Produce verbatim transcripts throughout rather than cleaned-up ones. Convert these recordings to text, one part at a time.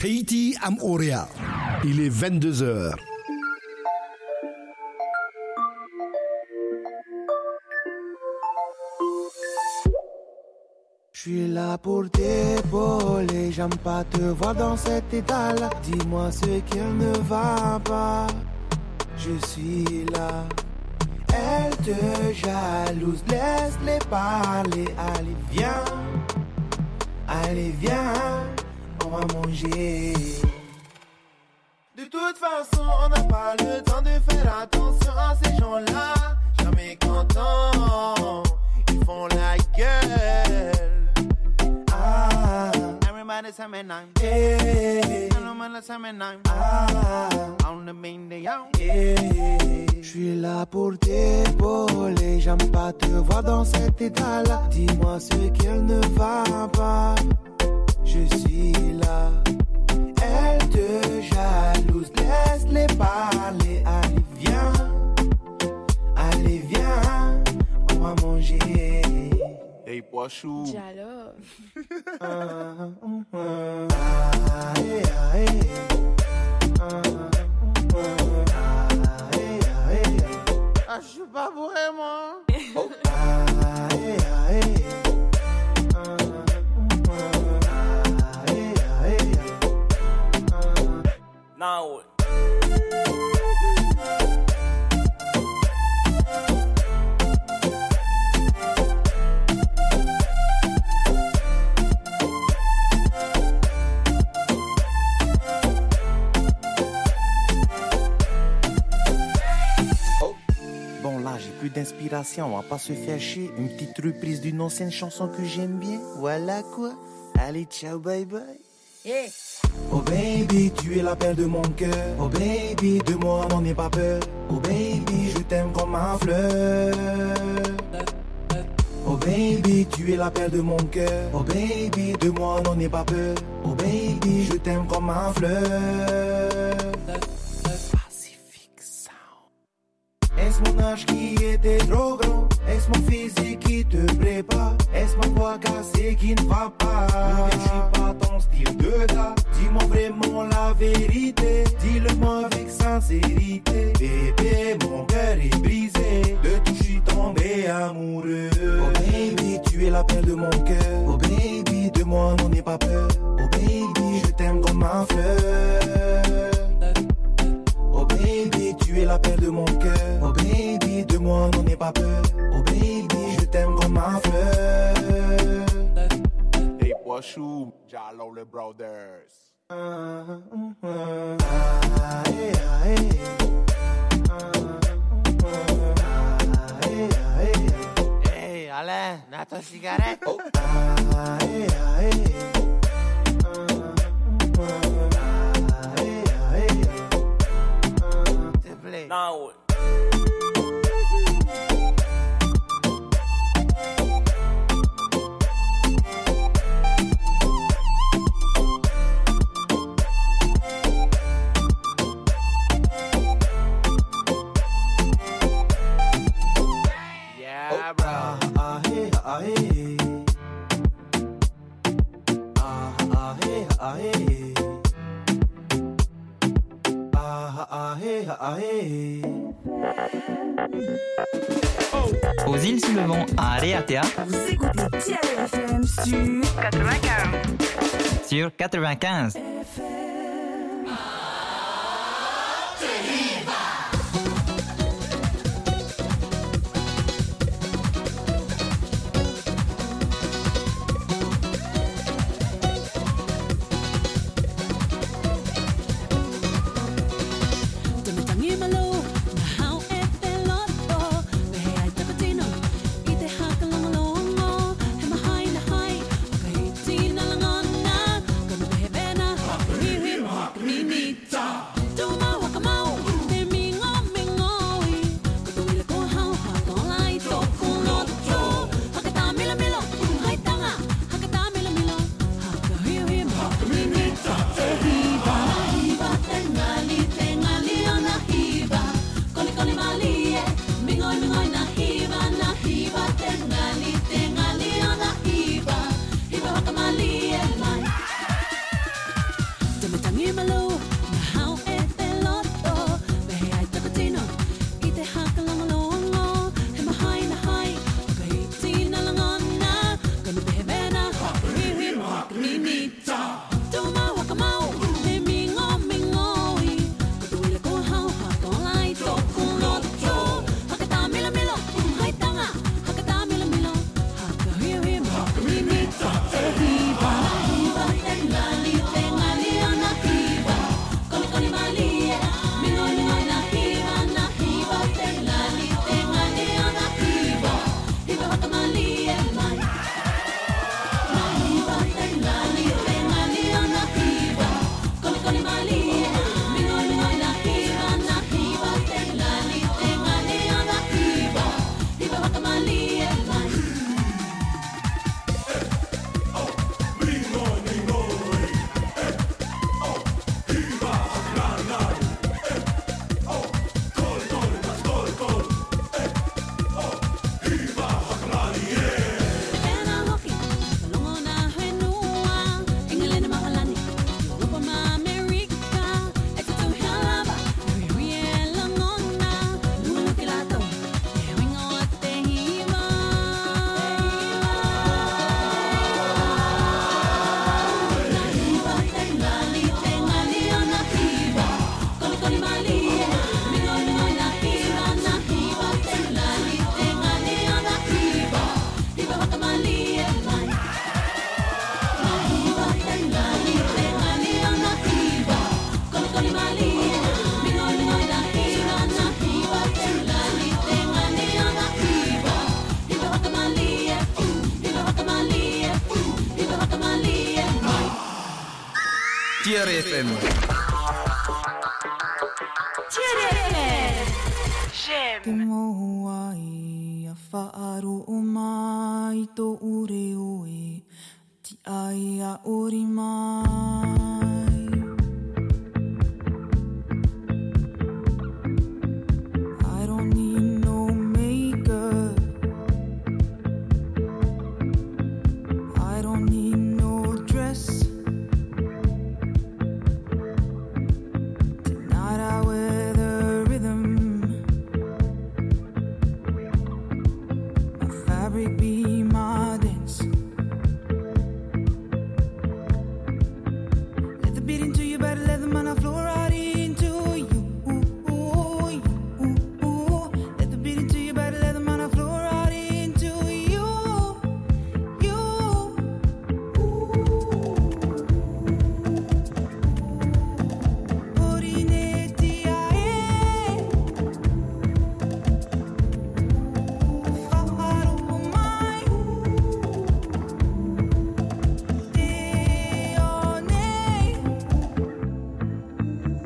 Tahiti à Montréal. Il est vingt-deux heures. Je suis là pour t'épauler, j'aime pas te voir dans cet état-là. Dis-moi ce qu'il ne va pas, je suis là. Elle te jalouse, laisse-les parler. Allez viens, allez viens, on va manger. De toute façon, on n'a pas le temps de faire attention à ces gens-là. Jamais contents, ils font la gueule. Everybody say me name. Hey. I know man say me name. Ah. On the main day out. Je suis là pour t'épauler. J'aime pas te voir dans cet état-là. Dis-moi ce qu'il ne va pas. Je suis là. Elle te jalouse. Laisse-les parler. Allez viens. Allez viens. On va manger. Hey, pochou. Jalo. Ah, je suis pas bourré, moi. Oh. Now. Plus d'inspiration, on va pas se faire chier. Une petite reprise d'une ancienne chanson que j'aime bien. Voilà quoi. Allez, ciao, bye bye. Hey. Oh baby, tu es la perle de mon cœur. Oh baby, de moi n'en aie pas peur. Oh baby, je t'aime comme ma fleur. Oh baby, tu es la perle de mon cœur. Oh baby, de moi n'en aie pas peur. Oh baby, je t'aime comme ma fleur. Est-ce mon âge qui était trop grand? Est-ce mon physique qui te prépare? Est-ce ma voix cassée qui ne va pas? Je suis pas ton style de gars. Dis-moi vraiment la vérité. Dis-le-moi avec sincérité. Bébé, mon cœur est brisé. De tout, je suis tombé amoureux. Oh baby, tu es la perle de mon cœur. Oh baby, de moi n'en aie pas peur. Oh baby, je t'aime comme ma fleur. Oh baby, tu es la perle de mon cœur. Oh baby, de moi n'en aie pas peur. Oh baby, je t'aime comme ma fleur. Hey, Pochou, Jalo les Brothers. Ah, ah, ah, hey, ah, hey. Ah, hey, ah, hey. Hey, Alain, n'a ta cigarette? Oh. Ah, hey, ah, hey. Now. Yeah, bro. Ah, ah, hey, ah, hey. Ah, ah, hey, ah, hey. Ah, ah, hey, ah, hey. Aux îles sous le vent à Areatea. Vous écoutez Jalo F M sur quatre-vingt-quinze. Sur quatre-vingt-quinze. Tuma Tiere F M. Tiere F M. J'aime. Te moa i a whaaro o mai tō ure oe, ti ai a ori mai. I don't need no makeup, I don't need no dress. Tonight I wear the rhythm, my fabric be my dance. Let the beat into you, better let the man flow right into you. Let the beat into you, better let the man flow right into you. You. Orinetti ae, whaaro o mai, te o nei.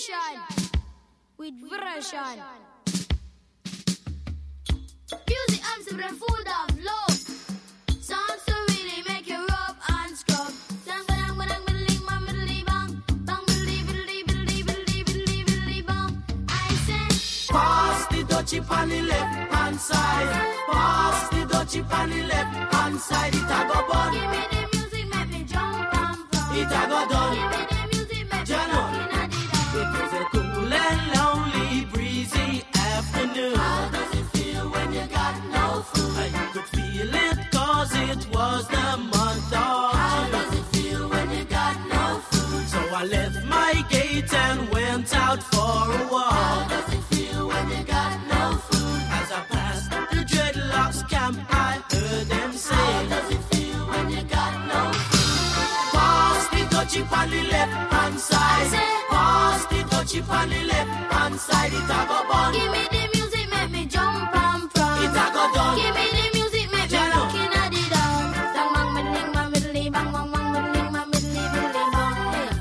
station with version. Music Amsterdam full of love. Songs to really make you rub and scrub. Dang dang dang biddly bang biddly bang bang biddly biddly biddly biddly biddly biddly bang. I say pass the dutchie on the left hand side. Pass the dutchie on the left hand side. It a go bun. Give me the music, make me jump and from. It a go done. Give me the music, make me looking at it. It was a cool and lonely, breezy afternoon. How does it feel when you got no food? You could feel it cause it was the month of How June. does it feel when you got no food? So I left my gate and went out for a walk. How does it feel when you got no food? As I passed the dreadlocks camp, I heard them say, How does it feel when you got no food? pass the dutchie on the left hand side. Pass the dutchie on the left hand side. It a go bun. Give me the music, make me jump and from. It a go done. Give me the music, make me Jello. looking at it down. Dang bang middling bang middly bang bang bang middling bang middly middly bang.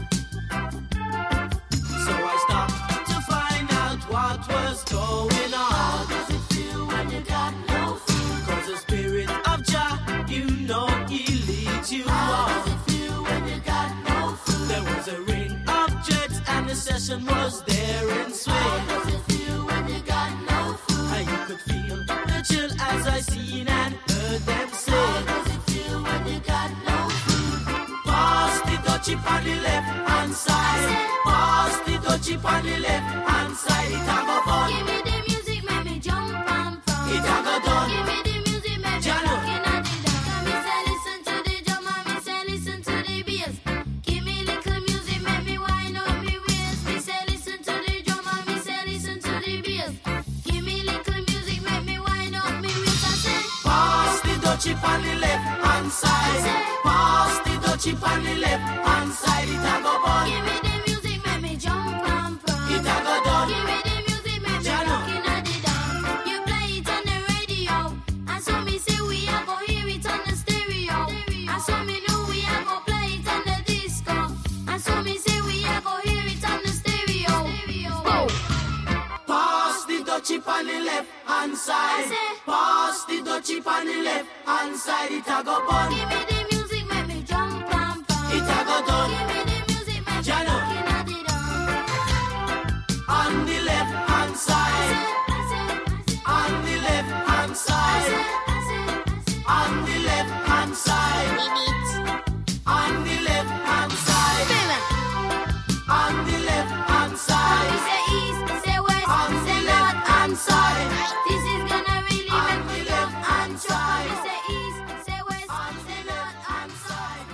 So I stopped to find out what was going How on. does it feel when you got no food? Cause the spirit of Jah, you know he leads you How on. does it feel when you got no food? There was a ring of jets and the session was there in How swing. does it feel when you got no food? And you could feel the chill as I seen and heard them How say, does it feel when you got no food? pass the dutchie on the left hand side. Pass the dutchie on the left hand side. It a go fun. Give me the music, make me jump and from. It a go done. Give me the music, make me Jello. looking at it down. Me say listen to the drum and me say listen to the bass. Give me little music, make me wind up me waist. Me say listen to the drum and me say listen to the bass. Give me little music, make me wind up me waist. I say Pass the dutchie on the left hand side. Pass the dutchie on the left hand side. It a go bun. give me the music, make me jump and from. It a go done. Give me the music, make me Jello. looking at it down. You play it on the radio, and so me say we a go hear it on the stereo. And so me know we a go play it on the disco. And so me say we a go hear it on the stereo. Oh. Pass the dutchie on the left hand side. I say- Pass the dutchie on the left hand side. It a go bun. Give me the music, make me jump and from. It a go done. Give me the music, make me Jello. looking at it down. On the left hand side. I say, I say, On the left hand I side. say, I say, I say. On the left hand side. On the left hand side. Baby. On the left hand We side. say east, say west, On say the north left and hand side. south. This is gonna really On make me the jump left and hand jump. side. We say east, say west, On say the north left and south.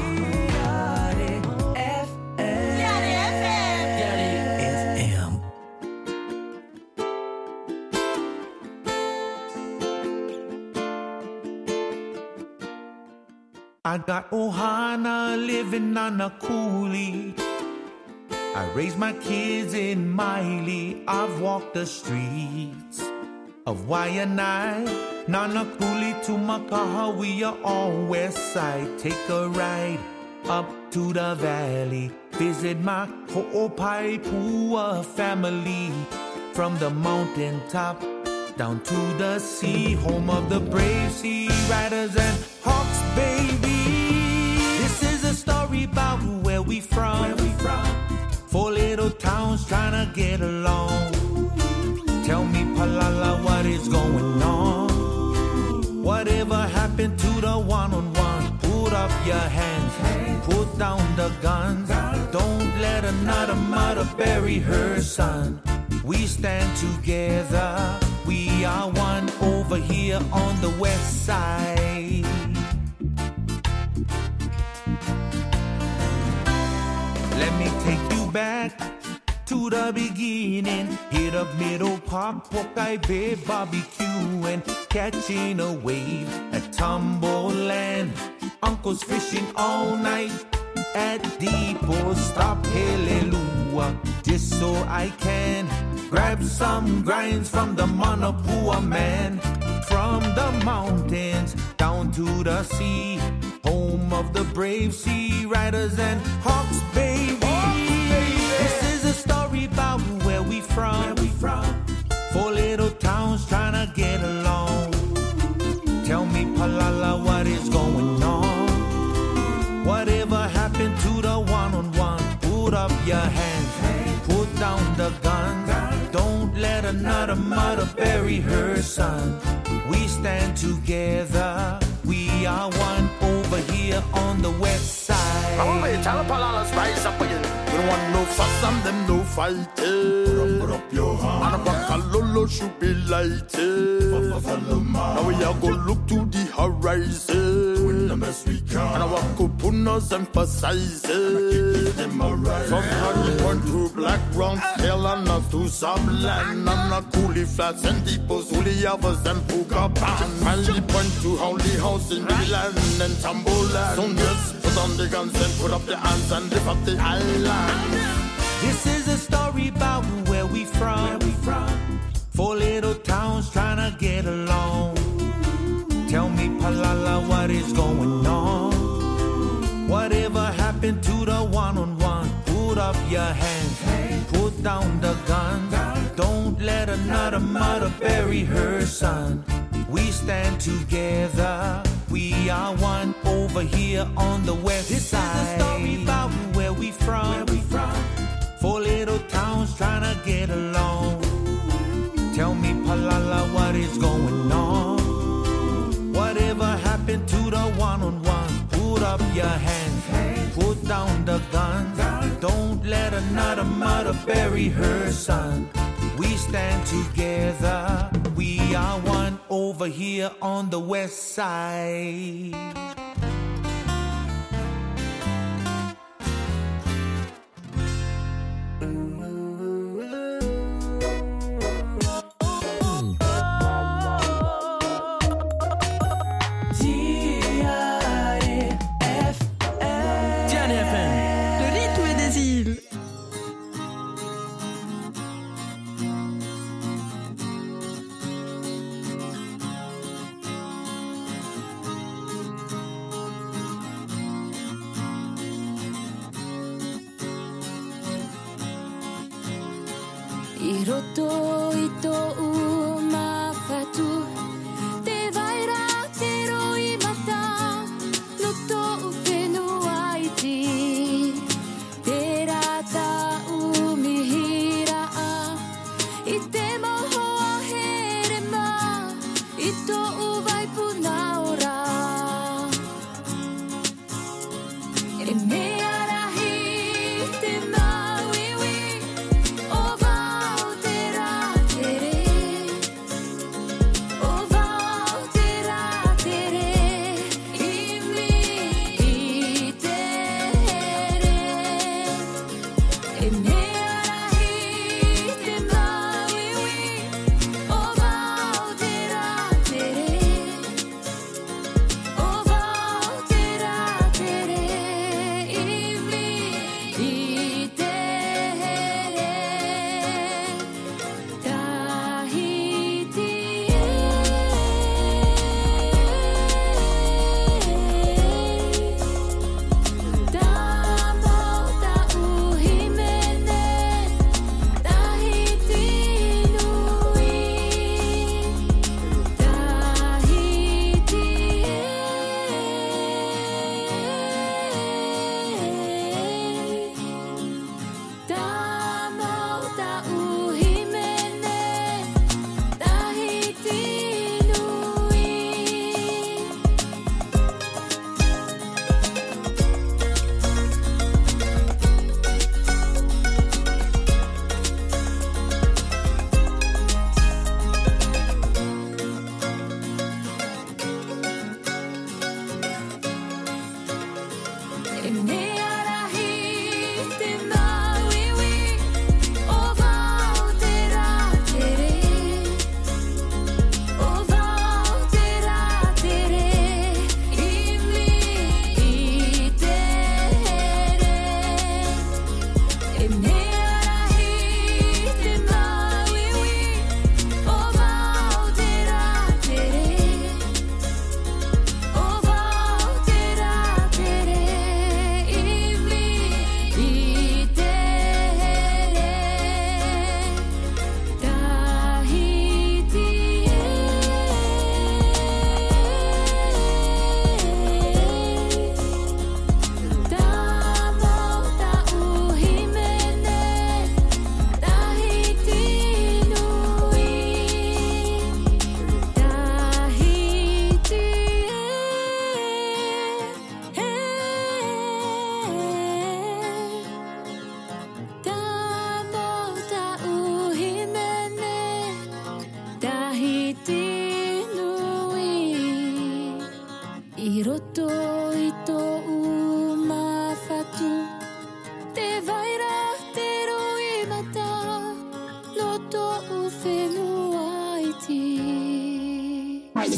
I got Ohana living on a coolie. I raised my kids in Miley. I've walked the streets of Waianae, Nanakuli to Makaha. We are on west side. Take a ride up to the valley. Visit my Ho'opaipua family. From the mountaintop down to the sea, home of the brave sea riders and hawks, baby. This is a story about where we from. Where we from? Four little towns trying to get along. Tell me, Palala, what is going on? Whatever happened to the one-on-one? Put up your hands, put down the guns. Don't let another mother bury her son. We stand together, we are one over here on the west side. Let me take you back to the beginning. Hit up Middle Park, Pokai Bay, barbecuing, catching a wave at Tumboland. Uncle's fishing all night at Depot. Stop, hallelujah, just so I can grab some grinds from the Manapua man. From the mountains down to the sea, home of the brave sea riders and hawks, baby. This is a story up your hands, put down the guns. Don't let another mother bury her son. We stand together, we are one over here on the west side. I'm gonna tell the Palalas rise up again. We don't want no fuss and them no fighting. Put up, put up your hand. And a bakalolo should be lighted. Now we are gonna look to the horizon. Win the best we can. And our kupunas emphasizing. From honey point to black round scale and not to some land. And a coolie flats and depots, woolly others and puka pan. Finally point to holy house in the land and Tamboland. So just put on the guns and put up the hands and lift up the island. This is a story about where we from. Where we from. Four little towns trying to get along. Tell me, Palala, what is going on? Whatever happened to the one-on-one? Put up your hands, put down the gun. Don't let another mother bury her son. We stand together, we are one over here on the west this side. This is a story about where we from. Where we from. Four little towns trying to get along. Tell me, Palala, what is going on? Whatever happened to the one-on-one? Put up your hands, put down the guns. Don't let another mother bury her son. We stand together, we are one over here on the west side. Iroto ito umafatu Te vaira te roi mata No to ufenu aiti Te rata umihira Ite moho a herema Ito uvai punaora E me arahi te mawiwi Ova Himena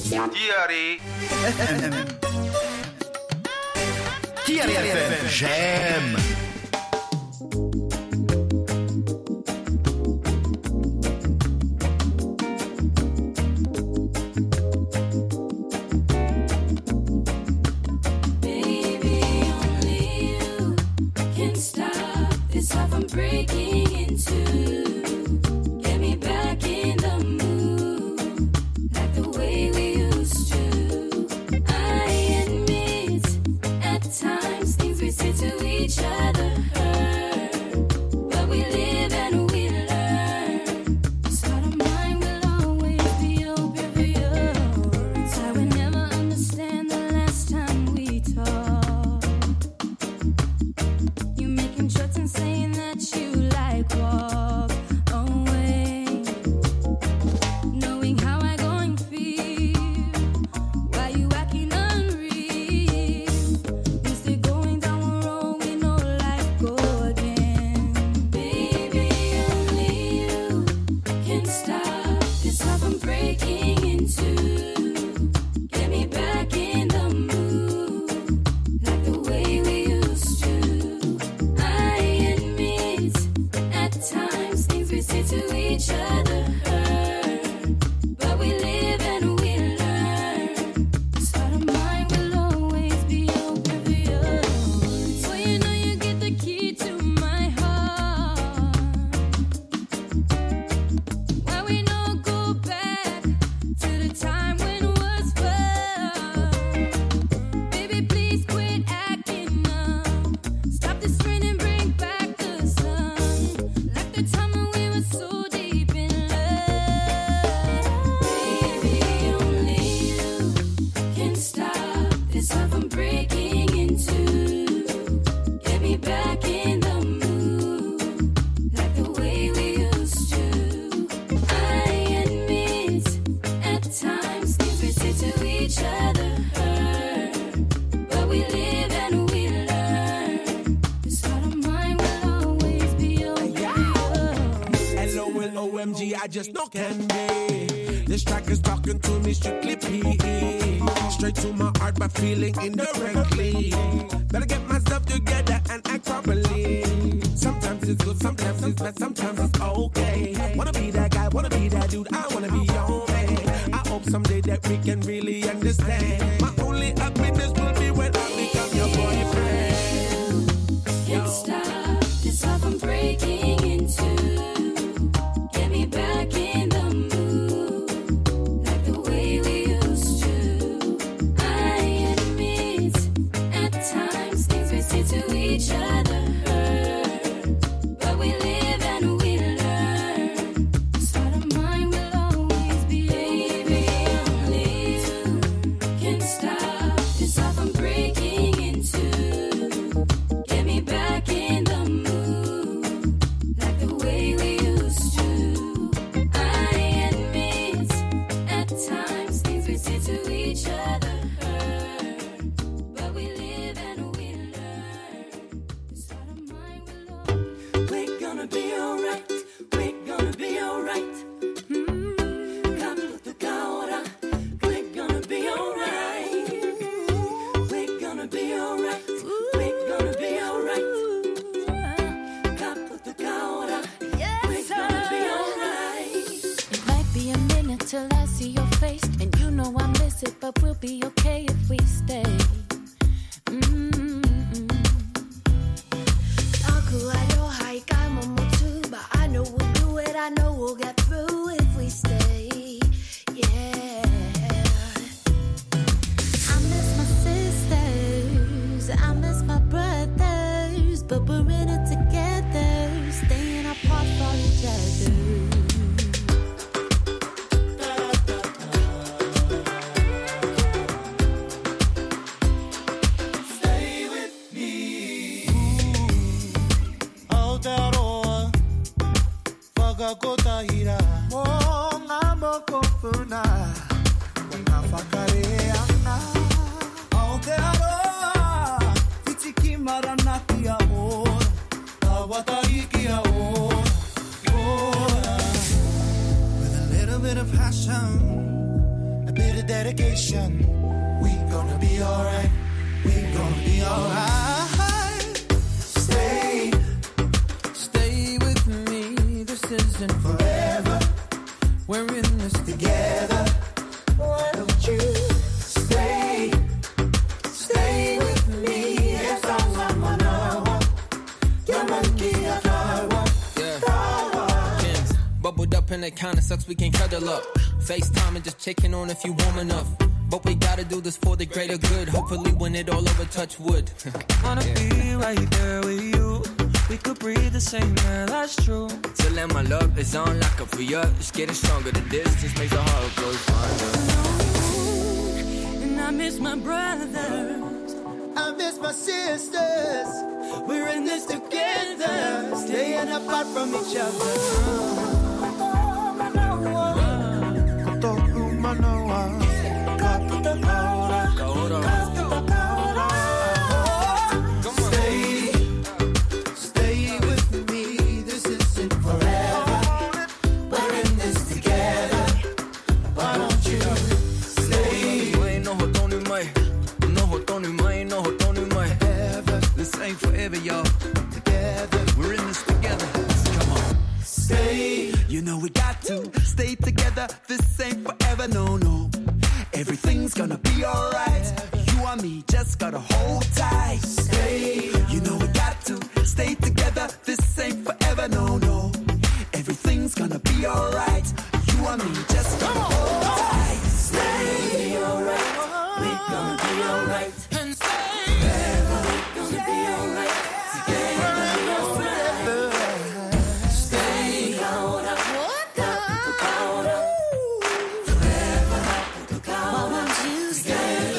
T R E F M. T R E F M. J'aime. Breaking into, get me back in the mood, like the way we used to. I admit, at times things we say to each other hurt, but we live and we learn. This heart of mine will always be open for you. It's I would never understand the last time we talked. You making jokes and saying that you like walk away, knowing how I go and feel. Why you acting unreal? You still going down the road we know life go again. Baby, only you can stop this love I'm breaking into. Get me back in the mood, like the way we used to. I at times things we say to each other hurt, but we live and we learn. This heart of mine will always be open for you. So you know you get the key to my heart. Why we don't go back to the time when it was fun. Baby, please quit acting up. Stop this rain and bring back the sun. Like the time when we were so deep in love. Baby, only you can stop this love I'm breaking into. Get me back in the mood, like the way we used to. I admit, at times things we say to each other hurt, but we live and we learn. This heart of mine will always be open. L O L O M G, I just know candy. This track is talking to me strictly P E. Straight to my heart by feeling indirectly. Better get myself together and act properly. Sometimes it's good, sometimes it's bad, sometimes it's okay. Wanna be that guy, wanna be that dude, I wanna be your man. I hope someday that we can really understand. My only happiness will be when I become your boyfriend. Can't stop this love I'm breaking into. Get me back in the mood, like the way we used to. I admit, at times things we say to each other hurt, but we live and we learn. This heart of mine will always be. Baby, only you can stop this love I'm breaking into. Get me back in the mood, like the way we used to. I admit, at times things we say to each other hurt, but we live and we learn. This heart of mine will always. We're gonna be alright. We're gonna be alright. Mm-hmm. Kaplutuka ora. We're gonna be alright. We're gonna be alright. We're gonna be alright. Kaplutuka ora. We're gonna be alright. It might be a minute till I see your face, and you know I miss it, but we'll be okay if we stay. Mm-hmm. Akuayo haikai momotu, but I know we'll do it. I know we'll get through if we stay. Yeah. I miss my sisters, I miss my brothers, but we're in it together, staying apart for each other. Stay with me. Aotearoa, whakakotahira. Mō ngā mokopuna, ngā whakareana. Aotearoa, whitiki marana kia ora, tawatai kia ora, ora. With a little bit of passion, a bit of that medication. We gonna be alright. We gonna be alright. Stay, stay with me. This isn't forever. We're in this together. Why don't you stay, stay with me? Yes, I'm on our your monkey, I bubbled up and it kinda sucks we can't cuddle up. FaceTime and just checking on if you warm enough. But we gotta do this for the greater good. Hopefully when it all over, touch wood. Wanna Yeah. be right there with you. We could breathe the same air, that's true. Till then my love is on like a for It's getting stronger, the distance makes the heart grow fonder. And I miss my brothers. I miss my sisters. We're in this together, staying apart from each other. Stay, stay with me. This isn't forever. We're in this together. Why don't you stay? This ain't forever, y'all. Together. We're in this together. Come on. Stay. You know we got to stay together. This ain't forever, no, no. Everything's gonna be alright. You and me just gotta hold tight. Stay. You know we got to stay together. This ain't forever, no, no. Everything's gonna be alright. You and me just gotta hold tight. Stay. Be alright. We're gonna be alright. And stay. Forever. We're gonna be alright. Together. Be alright. Stay. Forever. Why won't you stay?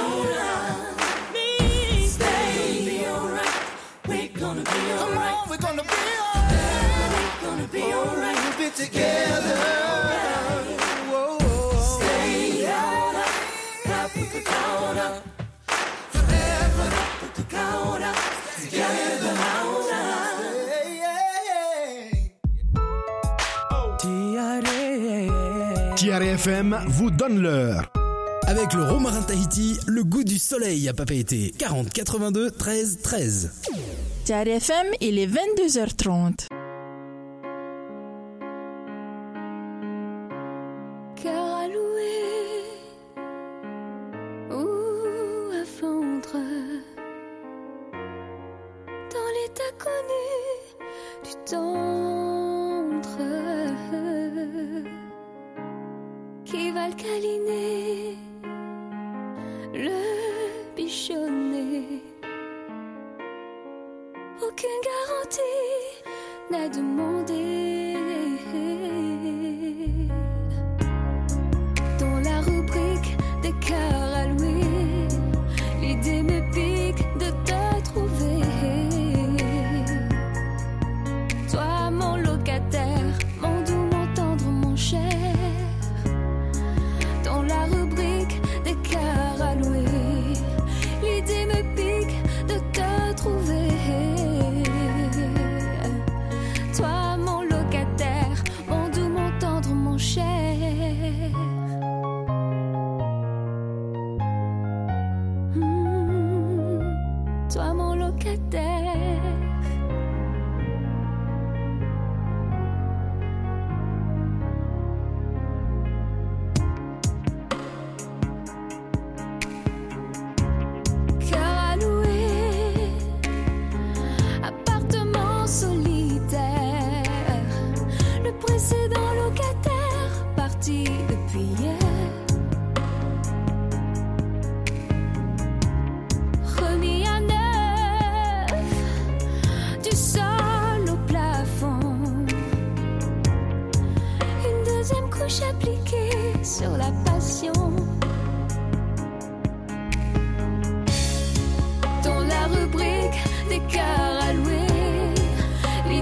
Stay. Be alright. We're gonna be alright. We're gonna be alright. We're gonna be alright. We'll be together. Whoa. Stay. Put the cloud up. Forever. Put the cloud up. Together. T R F M vous donne l'heure. Avec le Romarin Tahiti, le goût du soleil à Papeete. quarante quatre-vingt-deux treize treize. T R F M, il est vingt-deux heures trente. Cœur à louer ou à fondre dans l'état connu du tendre qui va le câliner, le bichonner. Aucune garantie n'a demandé. Dans la rubrique des cœurs à louer, l'idée me pique de te trouver. Toi mon locataire, mon doux, mon tendre, mon cher. Dans la rubrique des cœurs à louer, l'idée me pique de te trouver. Toi mon locataire, mon doux, mon tendre, mon cher. Mmh, toi mon locataire. Cœur à louer, appartement solitaire. Le précédent locataire parti depuis hier. Remis à neuf, du sol au plafond. Une deuxième couche appliquée sur la passion. Dans la rubrique des cœurs à louer,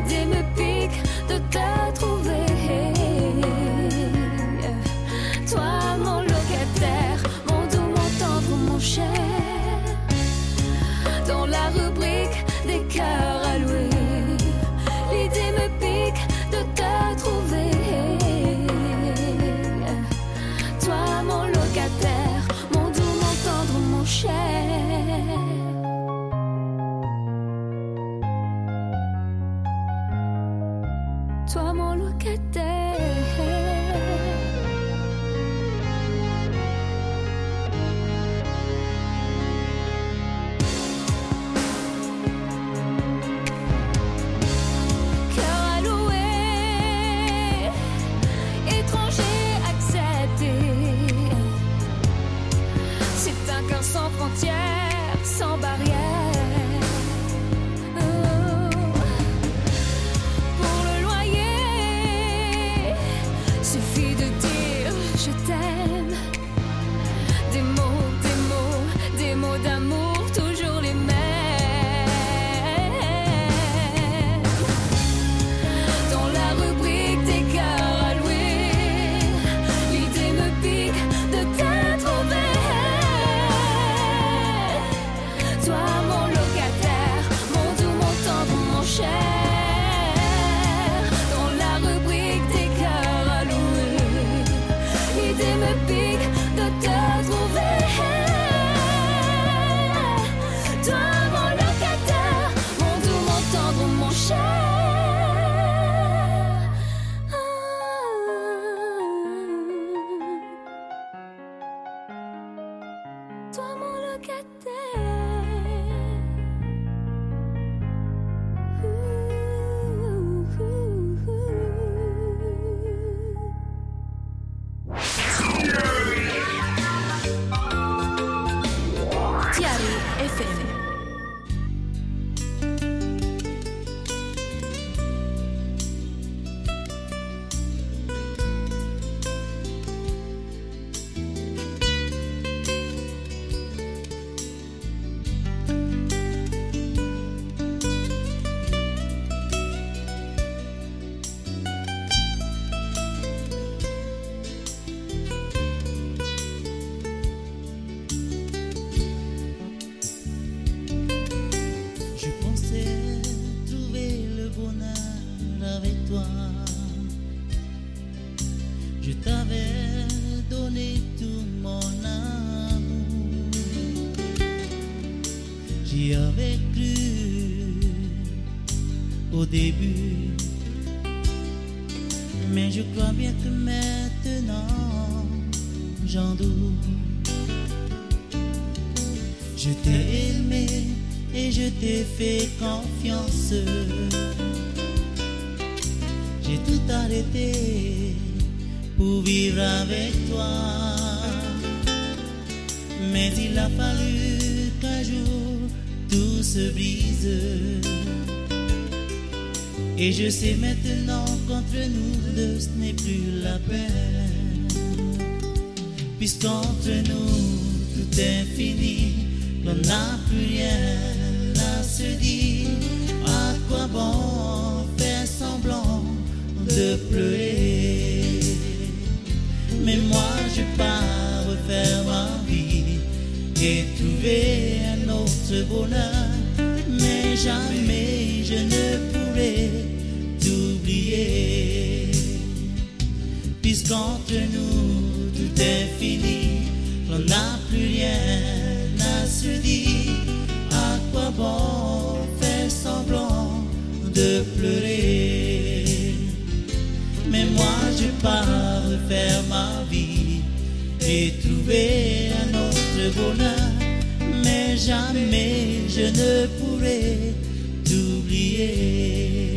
Et je sais maintenant qu'entre nous deux ce n'est plus la peine, puisqu'entre nous tout est fini, l'on n'a plus rien à se dire. À quoi bon faire semblant de pleurer? Mais moi je pars refaire ma vie et trouver un autre bonheur, mais jamais je ne pourrai t'oublier, puisqu'entre nous tout est fini, l'on n'a plus rien à se dire. À quoi bon faire semblant de pleurer? Mais moi je pars refaire ma vie et trouver un autre bonheur, mais jamais je ne pourrai t'oublier.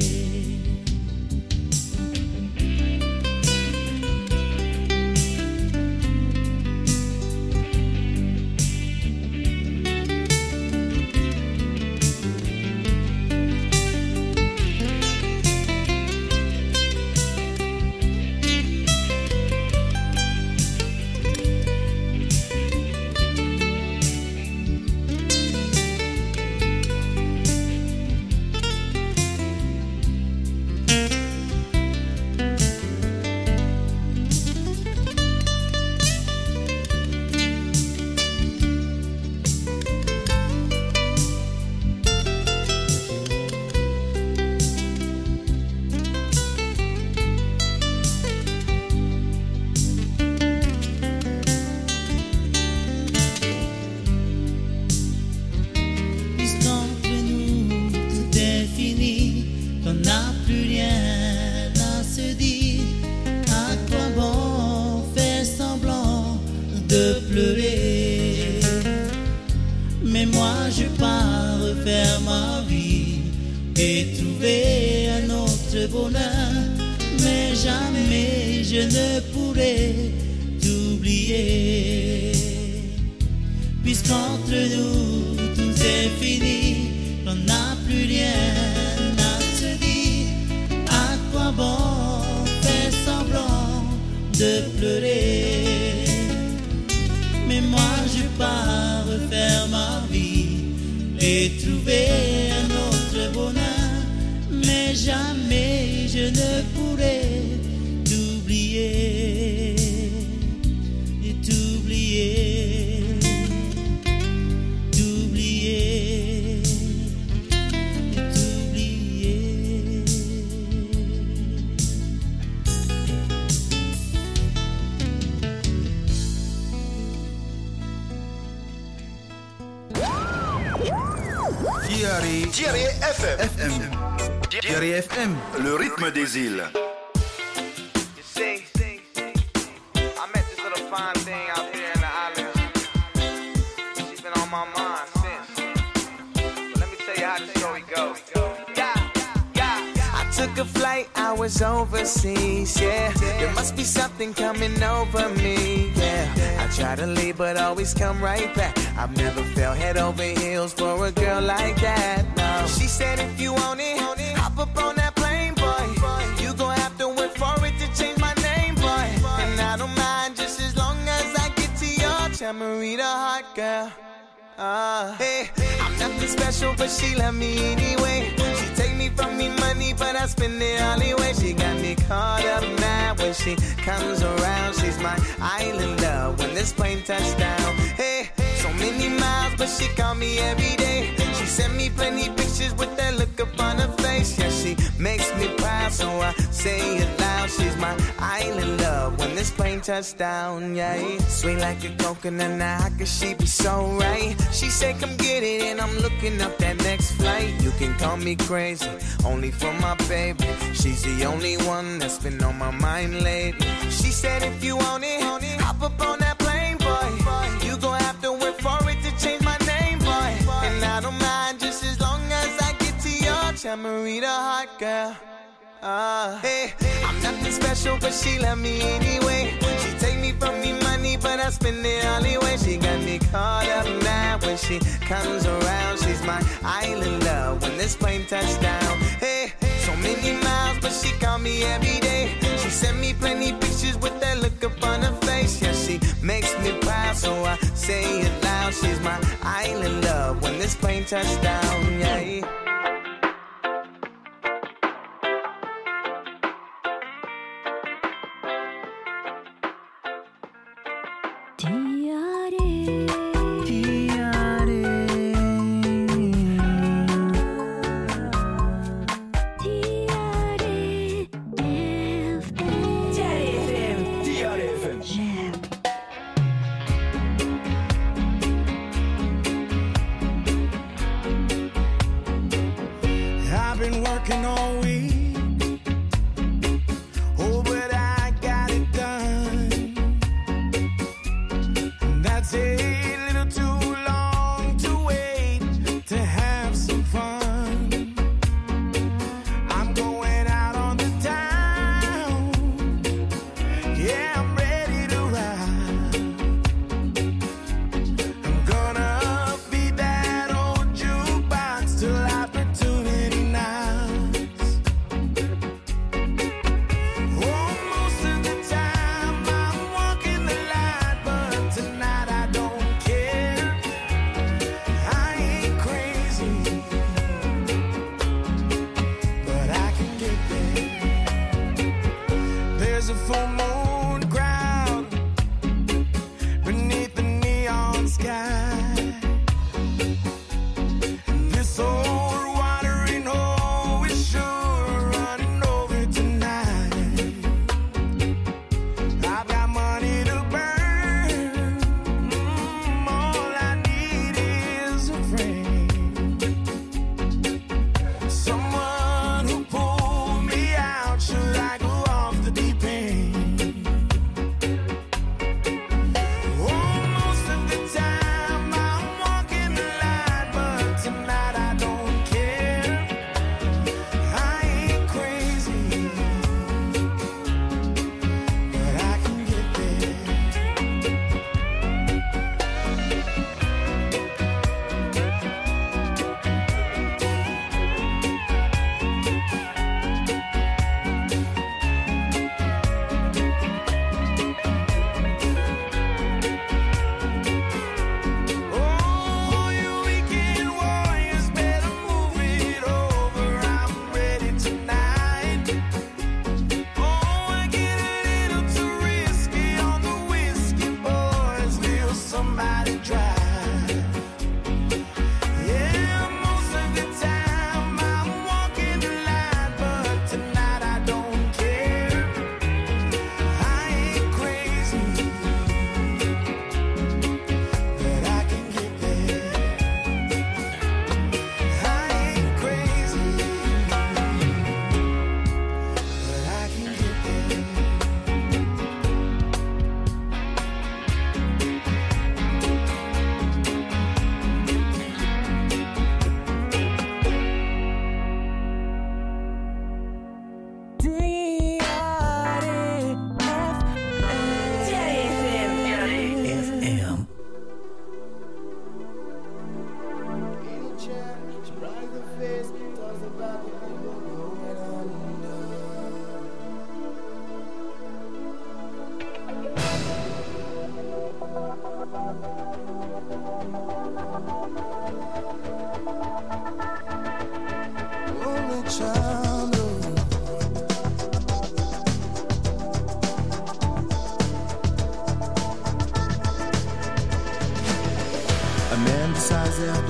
notre bonheur, mais jamais je ne pourrai t'oublier. Puisqu'entre nous tout est fini, on n'a plus rien à se dire, à quoi bon faire semblant de pleurer? Mais moi je pars refaire ma vie et trouver un autre bonheur, mais jamais je ne pourrai t'oublier, et t'oublier, t'oublier, et t'oublier. Thierry, Thierry F M. F M. Thierry F M. Le rythme des îles. You see, I met this little fine thing out here in the islands. She's been on my mind since. But let me tell you how the story goes. Yeah, yeah. I took a flight, I was overseas, yeah. There must be something coming over me, yeah. I try to leave, but always come right back. I've never felt head over heels for a girl like that, no. She said if you want it, hop up on that plane, boy. You gon' have to work for it to change my name, boy. And I don't mind just as long as I get to your Tamarita hot girl. Uh, hey, I'm nothing special, but she love me anyway. She take me from me money, but I spend it all anyway. She got me caught up now when she comes around. She's my island love when this plane touch down. Hey, so many miles, but she call me every day. She send me plenty pictures with that look up on her face. Yeah, she makes me proud, so I say it loud. She's my island love when this plane touch down. Yeah, sweet like a coconut, now how could she be so right? She said come get it, and I'm looking up that next flight. You can call me crazy, only for my baby. She's the only one that's been on my mind lately. She said if you want it, hop up on that plane, boy. You gon' have to work for it to change my name, boy. And I don't mind just as long as I get to your Tamarita hot girl. Uh, hey, I'm nothing special, but she love me anyway. She take me from me money, but I spend it all anyway. She got me caught up now when she comes around. She's my island love when this plane touch down. Hey, so many miles, but she call me every day. She send me plenty pictures with that look up on her face. Yeah, she makes me proud, so I say it loud. She's my island love when this plane touch down. Yeah.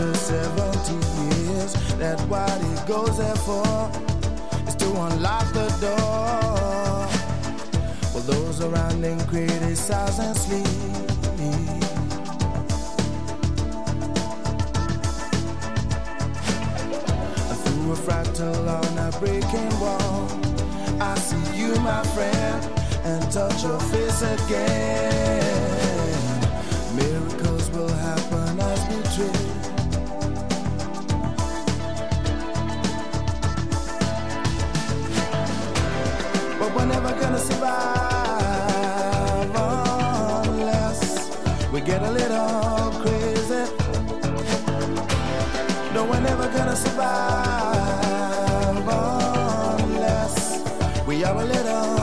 after seventy years, that's what he goes there for, is to unlock the door. Well, those around him criticize and sleep. Through a fractal on a breaking wall, I see you, my friend, and touch your face again. Miracles will happen as we dream. But we're never gonna survive unless we get a little crazy. No, we're never gonna survive unless we are a little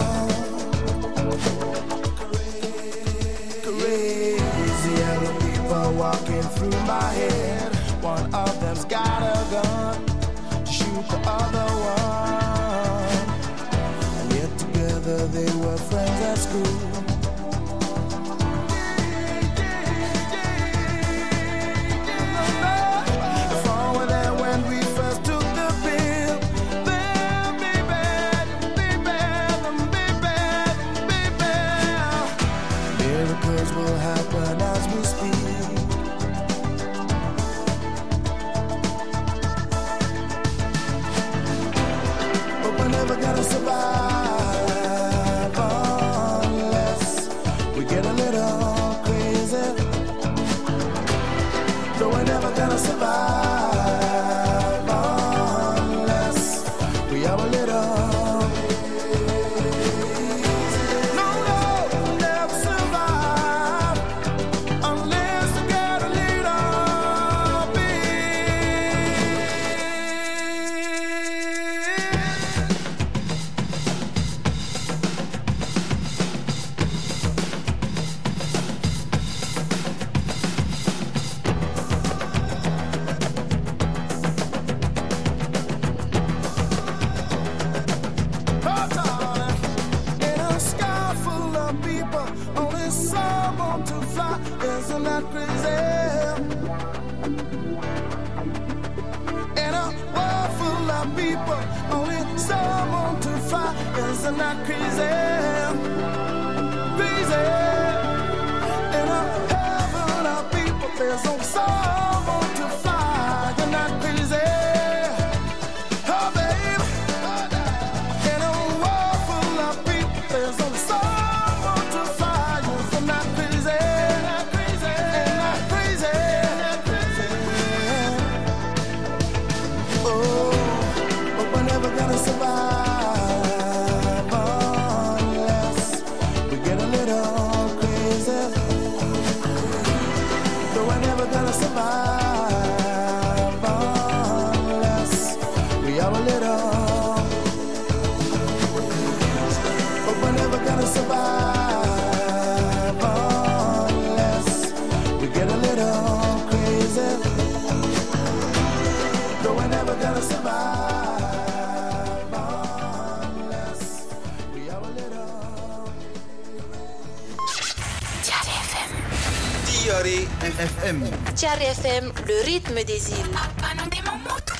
crazy. Yellow people walking through my head. One of them's got a gun to shoot the other one. And yet together they were friends at school. Will happen as we speak. But we're never gonna survive unless we get a little crazy. No, we're never gonna survive unless we are a little. Isn't that crazy? Crazy. In a heaven of people, there's only someone to fly. Isn't that crazy? Oh, baby. In a world full of people, there's only someone to fly. Isn't that crazy? Isn't that crazy? Isn't that crazy? Oh, but we're never gonna survive. Survive unless we are a little. But we're never gonna survive unless we get a little crazy. No, we're never gonna survive unless we are a little. Diarry F M. Diarry F M. Diarry F M, le rythme des îles. Papa, non des momoto.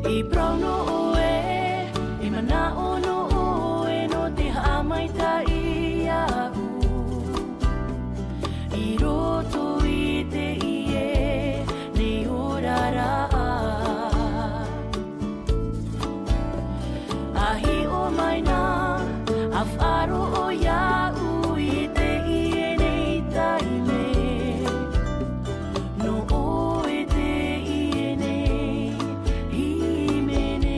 I prono oe, I mana ono oe, no te hamai ta ia u. I roto i te ie, ne orara. Ahi o mai nā, a wharo o ia u i te ie nei tai me. No oe te ie nei, i mene.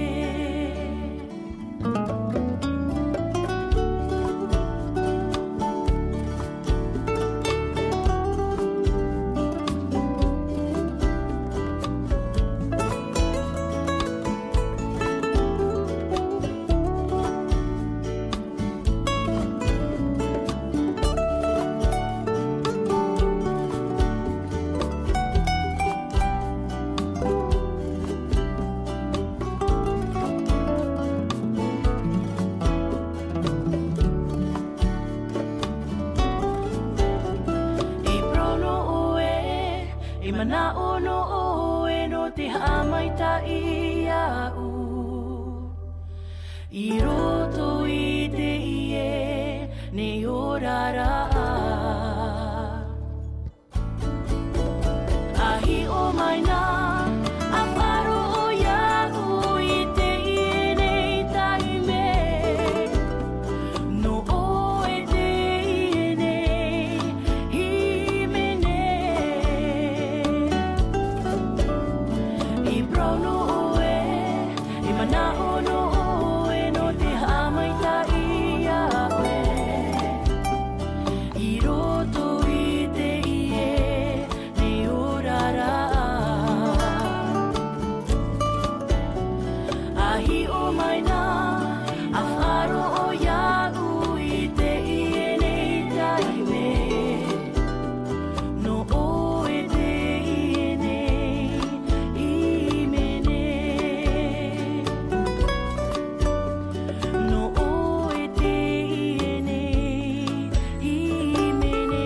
I prono oe, i mana ono oe, no te hamai ta ia u. I roto i te ie, ne orara. Ahi o mai nā, a wharo o ia u i te ie nei tai me. No oe te ie nei, i mene. I prono oe, i mana ono oe, no te hamai ta ia oe. I roto i te ie, ne orara. Ahi o mai nā, a wharo o ia u i te ie nei tai me. No oe te ie nei, i mene. No oe te ie nei, i mene.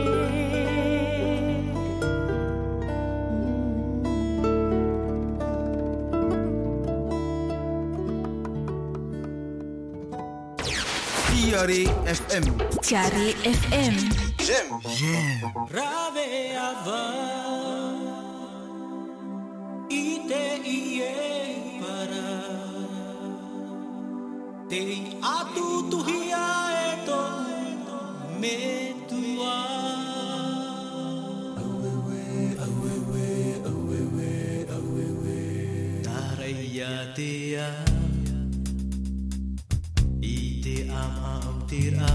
Tiare F M. Tiare F M. J'aime. J'aime. Rave ava ite ie para te atu tuhia eto me tua awewe awewe awewe awewe taraya te a ite ama utira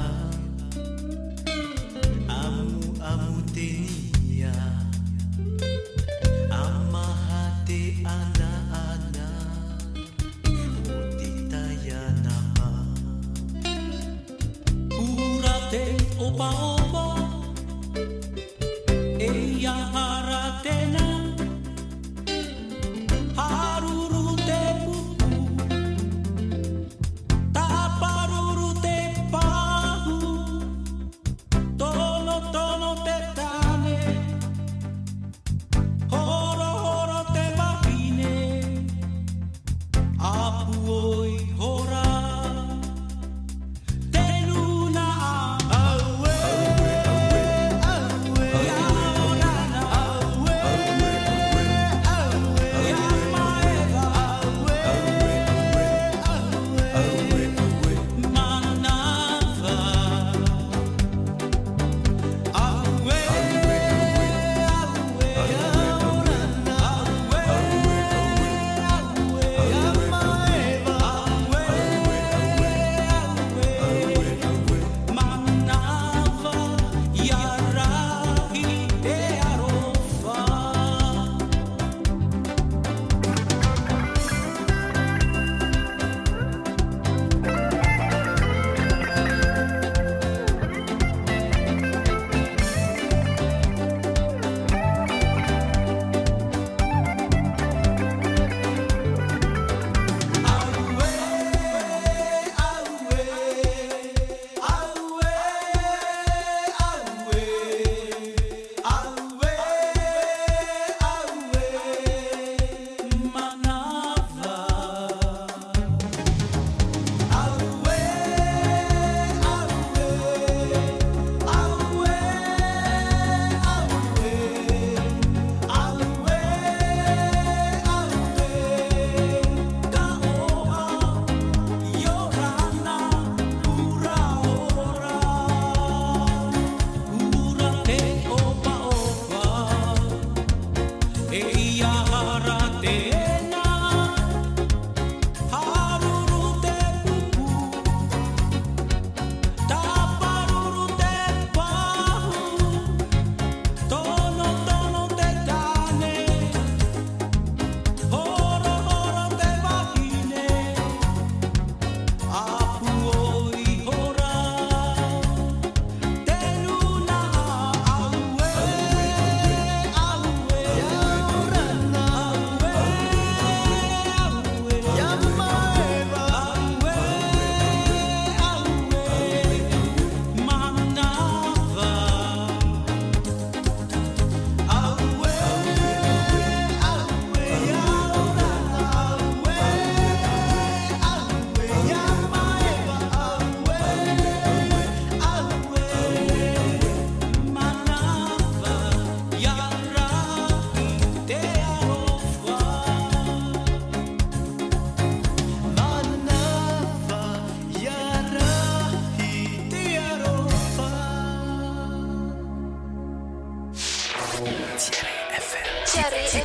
amu amu tenia amahate ana ana utitaya nama urate opa opa eya haratena haruru te pupu taparuru te pahu tono tono te tane horo horo te mapine apu oi hora te luna awe awe awe ya orana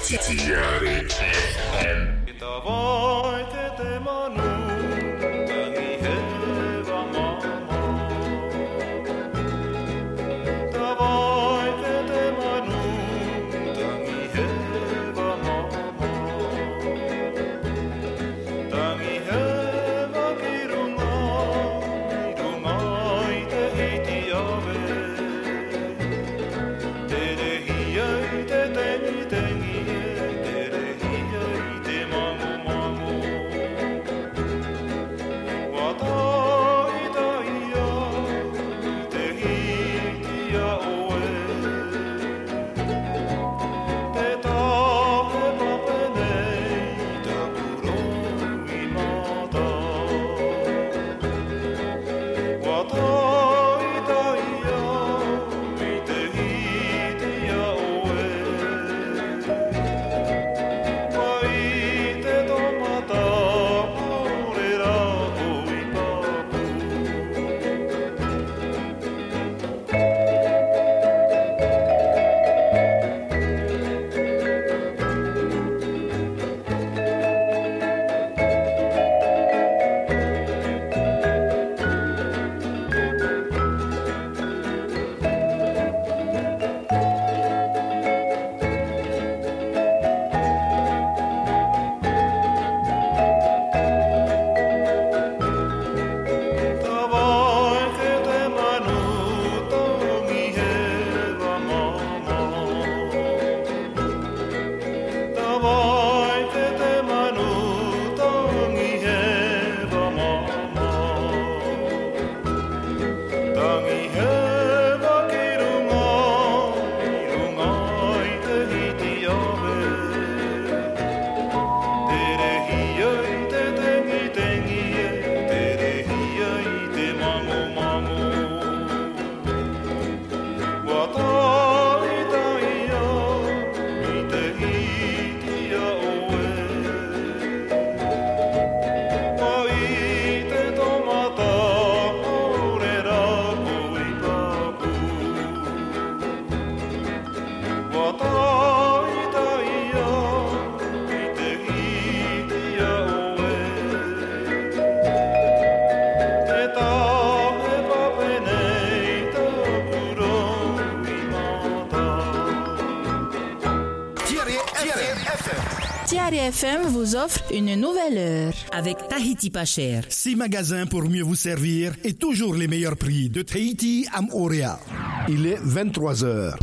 Tiari F M vous offre une nouvelle heure. Avec Tahiti pas cher. Six magasins pour mieux vous servir et toujours les meilleurs prix de Tahiti à Moorea. Il est vingt-trois heures.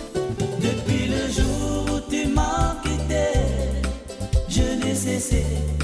Depuis le jour où tu m'as quitté, je n'ai cessé